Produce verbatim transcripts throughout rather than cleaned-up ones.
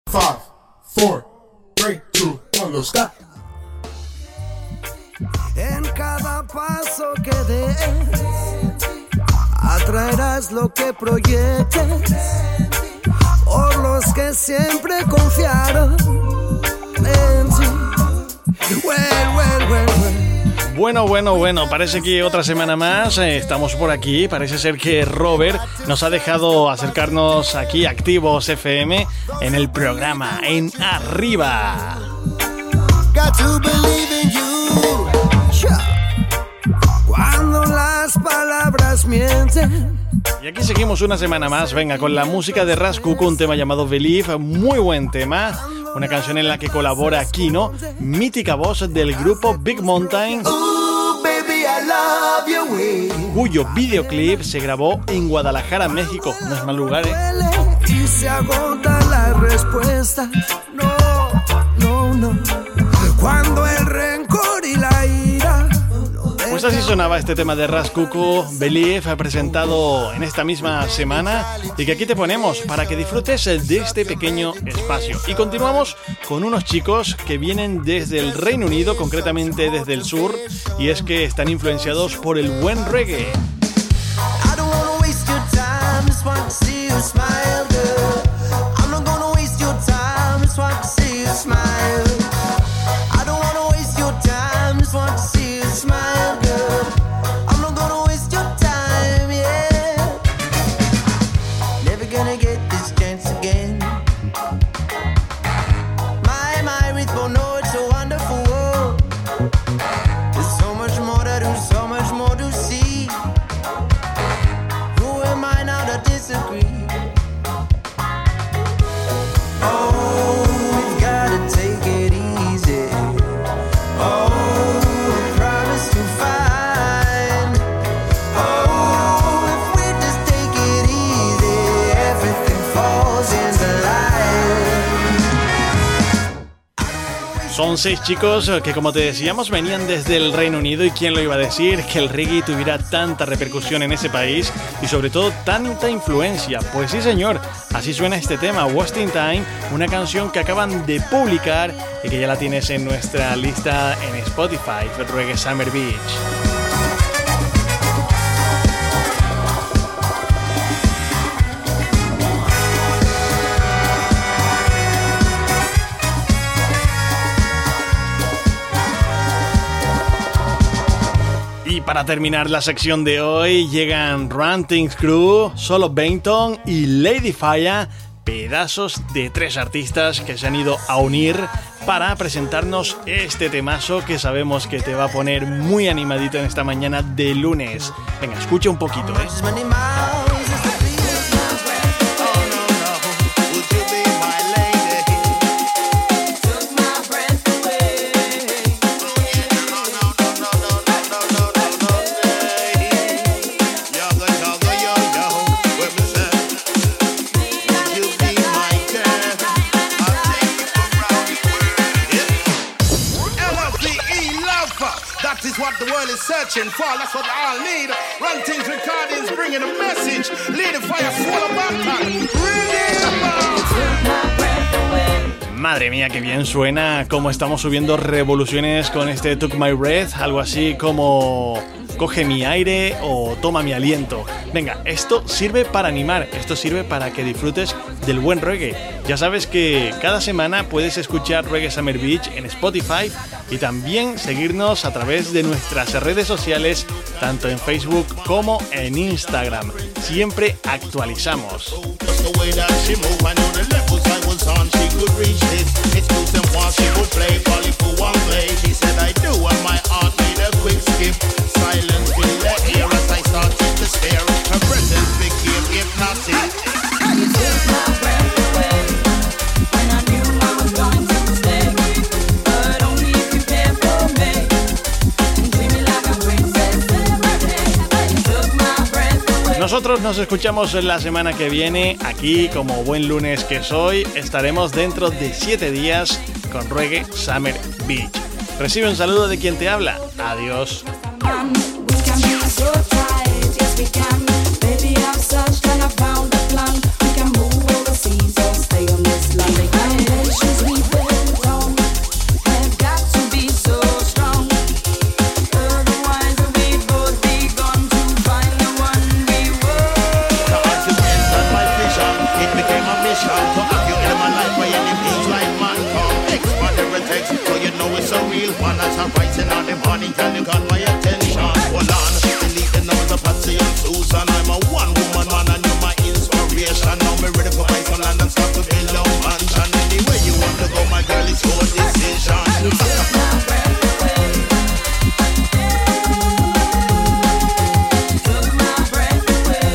Five, four, three, two, one, let's go. En cada paso que des, atraerás lo que proyectes, por los que siempre confiaron en ti. Well, well, well, well. Bueno, bueno, bueno, parece que otra semana más eh, estamos por aquí. Parece ser que Robert nos ha dejado acercarnos aquí a Activos F M en el programa En Arriba. Got to believe in you. Cuando las palabras mienten. Y aquí seguimos una semana más, venga, con la música de Ras Kuku, un tema llamado Believe, muy buen tema, una canción en la que colabora Kino, mítica voz del grupo Big Mountain, Ooh, baby, I love your way. Cuyo videoclip se grabó en Guadalajara, México, no es mal lugar, ¿eh? Y se agota la respuesta, no, no, no, cuando el rencor y la ira. Pues así sonaba este tema de Ras Kuku, Believe, presentado en esta misma semana y que aquí te ponemos para que disfrutes de este pequeño espacio. Y continuamos con unos chicos que vienen desde el Reino Unido, concretamente desde el sur, y es que están influenciados por el buen reggae. Son seis chicos que, como te decíamos, venían desde el Reino Unido, y quién lo iba a decir que el reggae tuviera tanta repercusión en ese país y sobre todo tanta influencia. Pues sí, señor, así suena este tema, Wasting Time, una canción que acaban de publicar y que ya la tienes en nuestra lista en Spotify, Reggae Summer Beach. Y para terminar la sección de hoy llegan Ranting Crew, Solo Benton y Lady Fire, pedazos de tres artistas que se han ido a unir para presentarnos este temazo que sabemos que te va a poner muy animadito en esta mañana de lunes. Venga, escucha un poquito, ¿eh? What the world is searching for, that's what they all need. Run Things Recordings bringing a message. Lead the fire, full of baptism. Madre mía, qué bien suena cómo estamos subiendo revoluciones con este Took My Breath, algo así como Coge mi aire o Toma mi aliento. Venga, esto sirve para animar, esto sirve para que disfrutes del buen reggae. Ya sabes que cada semana puedes escuchar Reggae Summer Beach en Spotify y también seguirnos a través de nuestras redes sociales, tanto en Facebook como en Instagram. Siempre actualizamos. Nosotros nos escuchamos la semana que viene. Aquí, como buen lunes que soy, estaremos dentro de siete días con Reggae Summer Beach. Recibe un saludo de quien te habla. Adiós. Baby, I've searched and I found a plan. We can move overseas or stay on this land. real one as I'm writing on the morning, girl, you got my attention. Hold on, delete the numbers of Patsy and Susan. I'm a one woman man and you're my inspiration. Now me ready for my son and start to build a mansion. Anywhere you want to go, my girl, it's your decision. You took my breath away. Took my breath away.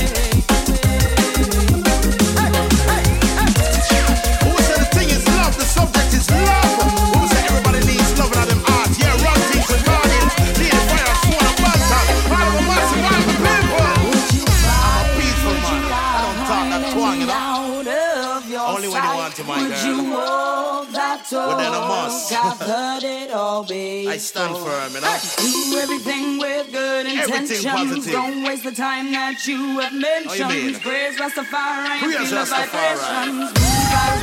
Who said the thing is love? The subject is love. Who said everybody needs love and them art? Yeah, run things and gardens. Lead the fire, sworn and banter. Part of a massive part of the people. I'm a peaceful man. I don't talk that twang, you know. Only when you want to, my girl. But then I must. I've heard it all, babe. I stand firm, you know. Do everything with good intentions. Everything positive. Don't waste the time that you have mentioned. How you mean? Praise Rastafari. Praise Feel the Rastafari. vibrations. Move